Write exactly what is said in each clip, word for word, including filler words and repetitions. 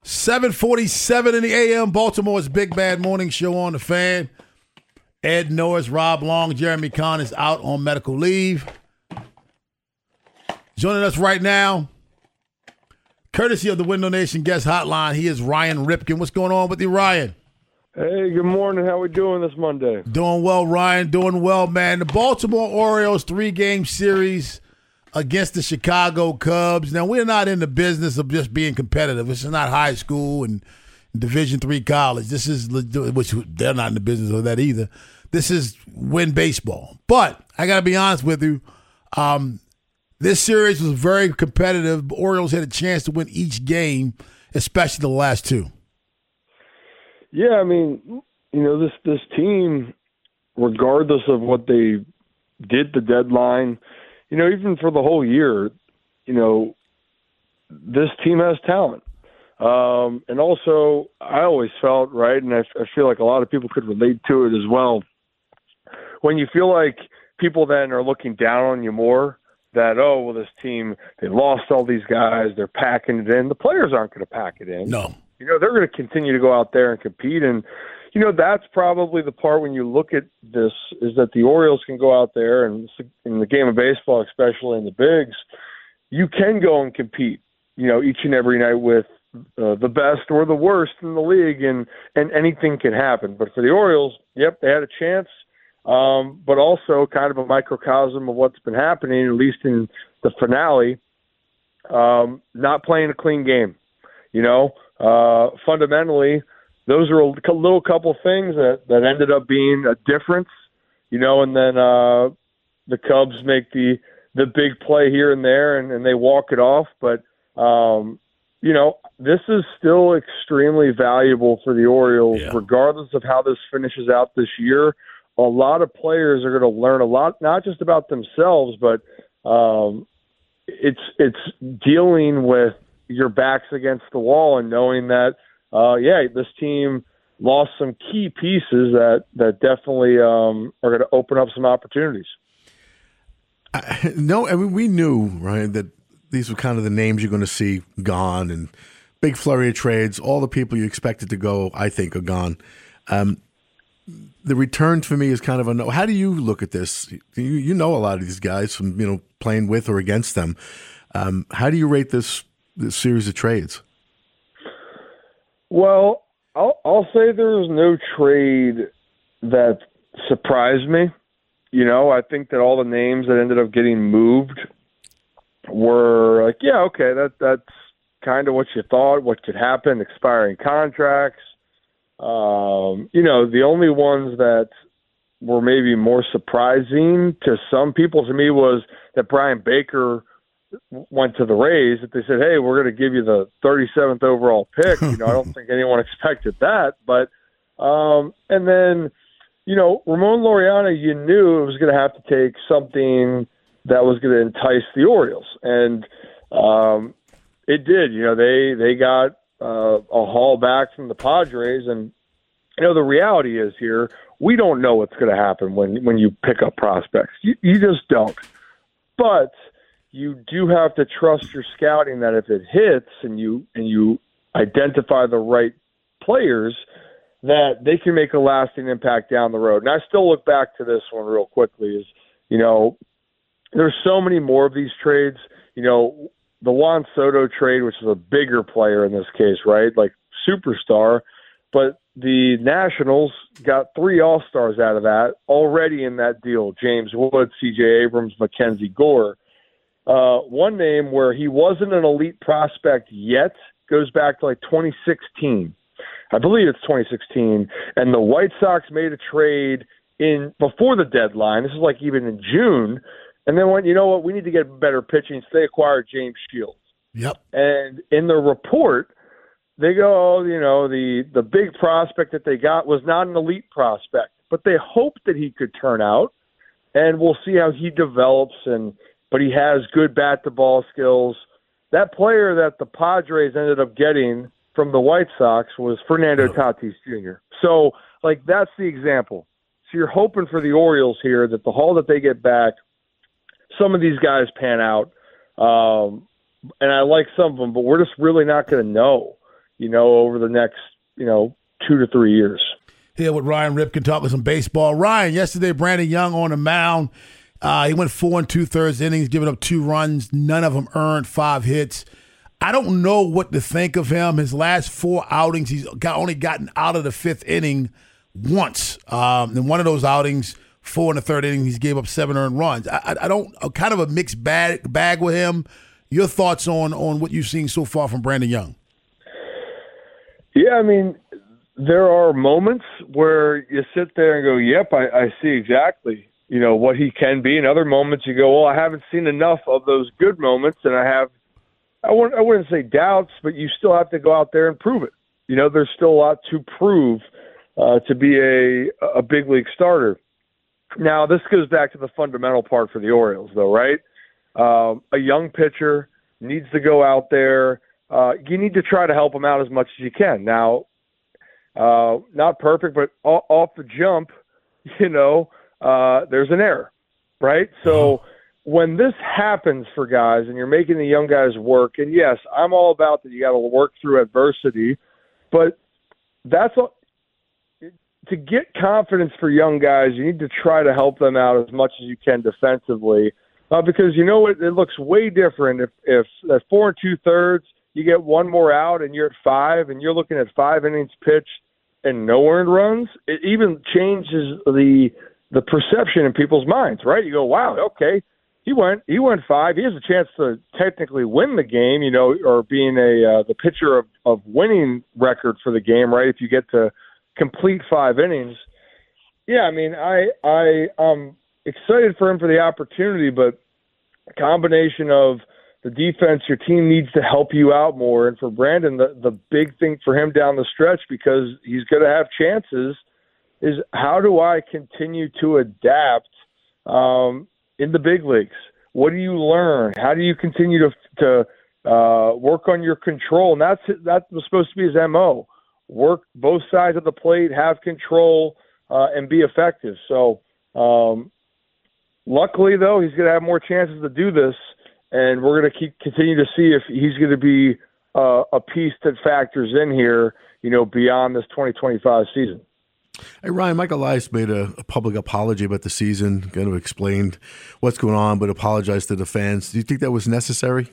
seven forty-seven in the A M, Baltimore's Big Bad Morning Show on the Fan. Ed Norris, Rob Long, Jeremy Kahn is out on medical leave. Joining us right now, courtesy of the Window Nation Guest Hotline, he is Ryan Ripken. What's going on with you, Ryan? Hey, good morning. How we doing this Monday? Doing well, Ryan. Doing well, man. The Baltimore Orioles three-game series against the Chicago Cubs. Now, we're not in the business of just being competitive. This is not high school and Division three college. This is, which they're not in the business of that either. This is win baseball. But I got to be honest with you. Um, this series was very competitive. The Orioles had a chance to win each game, especially the last two. Yeah, I mean, you know, this, this team, regardless of what they did the deadline, you know, even for the whole year, you know, this team has talent. Um, and also, I always felt, right, and I, I feel like a lot of people could relate to it as well, when you feel like people then are looking down on you more, that, oh, well, this team, they lost all these guys, they're packing it in. The players aren't going to pack it in. No. You know, they're going to continue to go out there and compete. And, you know, that's probably the part when you look at this, is that the Orioles can go out there, and in the game of baseball, especially in the bigs, you can go and compete, you know, each and every night with uh, the best or the worst in the league, and, and anything can happen. But for the Orioles, yep, they had a chance, um, but also kind of a microcosm of what's been happening, at least in the finale, um, not playing a clean game. You know, uh, fundamentally, those are a little couple things that, that ended up being a difference, you know, and then uh, the Cubs make the, the big play here and there, and, and they walk it off. But, um, you know, this is still extremely valuable for the Orioles, yeah. Regardless of how this finishes out this year. A lot of players are going to learn a lot, not just about themselves, but um, it's it's dealing with your backs against the wall and knowing that, uh, yeah, this team lost some key pieces that, that definitely um, are going to open up some opportunities. I, no, I mean, we knew, right, that these were kind of the names you're going to see gone, and big flurry of trades. All the people you expected to go, I think, are gone. Um, the return for me is kind of a no. How do you look at this? You, you know a lot of these guys from, you know, playing with or against them. Um, how do you rate this this series of trades? Well, I'll, I'll say there was no trade that surprised me. You know, I think that all the names that ended up getting moved were like, yeah, okay, that that's kind of what you thought, what could happen, expiring contracts. Um, you know, the only ones that were maybe more surprising to some people, to me, was that Brian Baker went to the Rays, that they said, hey, we're going to give you the thirty-seventh overall pick. You know, I don't think anyone expected that. But, um, and then, you know, Ramon Laureano, you knew it was going to have to take something that was going to entice the Orioles. And um, it did. You know, they, they got uh, a haul back from the Padres. And, you know, the reality is here, we don't know what's going to happen when, when you pick up prospects. You, you just don't. But you do have to trust your scouting that if it hits and you and you identify the right players, that they can make a lasting impact down the road. And I still look back to this one real quickly is, you know, there's so many more of these trades. You know, the Juan Soto trade, which is a bigger player in this case, right? Like superstar. But the Nationals got three All-Stars out of that already in that deal. James Wood, C J Abrams, Mackenzie Gore. Uh, one name where he wasn't an elite prospect yet goes back to like twenty sixteen. I believe it's twenty sixteen. And the White Sox made a trade in before the deadline. This is like even in June. And then went, you know what, we need to get better pitching. So they acquired James Shields. Yep. And in the report, they go, oh, you know, the, the big prospect that they got was not an elite prospect, but they hoped that he could turn out. And we'll see how he develops, and but he has good bat-to-ball skills. That player that the Padres ended up getting from the White Sox was Fernando Tatis Junior So, like, that's the example. So you're hoping for the Orioles here that the haul that they get back, some of these guys pan out. Um, and I like some of them, but we're just really not going to know. you know, over the next, you know, two to three years. Here with Ryan Ripken talking some baseball. Ryan, yesterday Brandon Young on the mound. Uh, he went four and two-thirds innings, giving up two runs. None of them earned, five hits. I don't know what to think of him. His last four outings, he's got, only gotten out of the fifth inning once. Um, in one of those outings, four in the third inning, he's gave up seven earned runs. I, I, I don't – kind of a mixed bag, bag with him. Your thoughts on, on what you've seen so far from Brandon Young? Yeah, I mean, there are moments where you sit there and go, yep, I, I see exactly, you know, what he can be. And other moments you go, well, I haven't seen enough of those good moments, and I have, I wouldn't, I wouldn't say doubts, but you still have to go out there and prove it. You know, there's still a lot to prove uh, to be a, a big league starter. Now, this goes back to the fundamental part for the Orioles, though, right? Um, a young pitcher needs to go out there. Uh, you need to try to help him out as much as you can. Now, uh, not perfect, but off, off the jump, you know, uh, there's an error, right? So when this happens for guys and you're making the young guys work, and yes, I'm all about that you got to work through adversity, but that's all, to get confidence for young guys, you need to try to help them out as much as you can defensively, uh, because you know it, it looks way different if if at four and two thirds you get one more out and you're at five and you're looking at five innings pitched and no earned runs. It even changes the the perception in people's minds, right? You go, wow, okay, he went he went five. He has a chance to technically win the game, you know, or being a uh, the pitcher of, of winning record for the game, right? If you get to complete five innings. Yeah, I mean, I I um excited for him for the opportunity, but a combination of the defense, your team needs to help you out more. And for Brandon, the, the big thing for him down the stretch, because he's going to have chances, is how do I continue to adapt um, in the big leagues? What do you learn? How do you continue to to uh, work on your control? And that's that was supposed to be his M O. Work both sides of the plate, have control, uh, and be effective. So um, luckily, though, he's going to have more chances to do this, and we're going to keep continue to see if he's going to be uh, a piece that factors in here, you know, beyond this twenty twenty-five season. Hey, Ryan, Michael Elias made a, a public apology about the season, kind of explained what's going on, but apologized to the fans. Do you think that was necessary?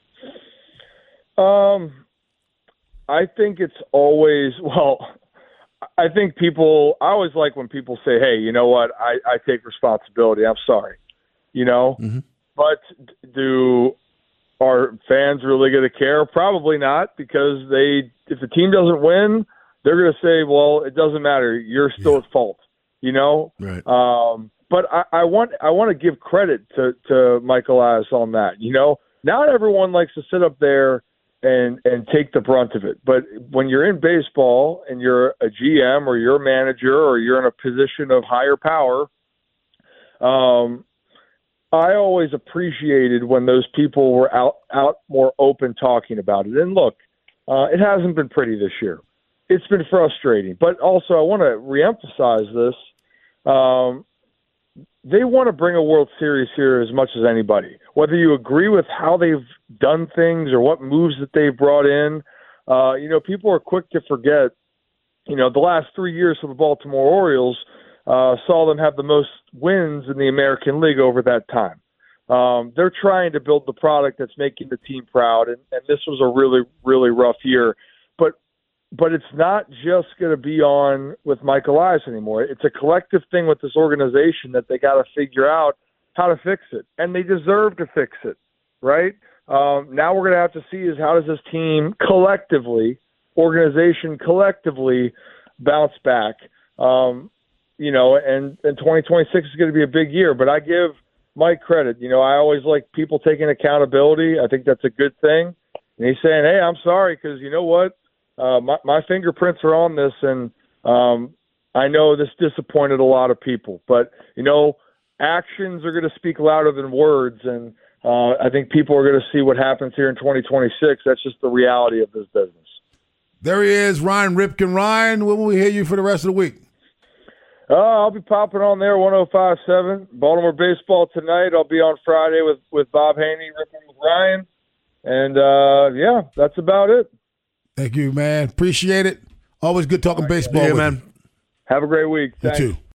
Um, I think it's always, well, I think people, I always like when people say, hey, you know what, I, I take responsibility. I'm sorry, you know, mm-hmm. But do are fans really going to care? Probably not, because they, if the team doesn't win, they're going to say, well, it doesn't matter. You're still yeah. at fault, you know? Right. Um, but I, I want I want to give credit to, to Michael Elias on that. You know, not everyone likes to sit up there and and take the brunt of it. But when you're in baseball and you're a G M or you're a manager or you're in a position of higher power, um, I always appreciated when those people were out, out more open talking about it. And look, uh, it hasn't been pretty this year. It's been frustrating. But also I want to reemphasize this. Um, they want to bring a World Series here as much as anybody. Whether you agree with how they've done things or what moves that they've brought in, uh, you know, people are quick to forget, you know, the last three years for the Baltimore Orioles uh, saw them have the most wins in the American League over that time. Um, they're trying to build the product that's making the team proud, and, and this was a really, really rough year. But But it's not just going to be on with Michael Elias anymore. It's a collective thing with this organization that they got to figure out how to fix it. And they deserve to fix it, right? Um, now we're going to have to see is how does this team collectively, organization collectively, bounce back. Um, you know, and, and twenty twenty-six is going to be a big year. But I give Mike credit. You know, I always like people taking accountability. I think that's a good thing. And he's saying, hey, I'm sorry because you know what? Uh, my, my fingerprints are on this, and um, I know this disappointed a lot of people. But, you know, actions are going to speak louder than words, and uh, I think people are going to see what happens here in twenty twenty-six. That's just the reality of this business. There he is, Ryan Ripken. Ryan, when will we hear you for the rest of the week? Uh, I'll be popping on there, one oh five point seven. Baltimore baseball tonight. I'll be on Friday with, with Bob Haney, ripping with Ryan. And, uh, yeah, that's about it. Thank you, man. Appreciate it. Always good talking baseball Yeah, with man. you. Have a great week. You Thanks. too.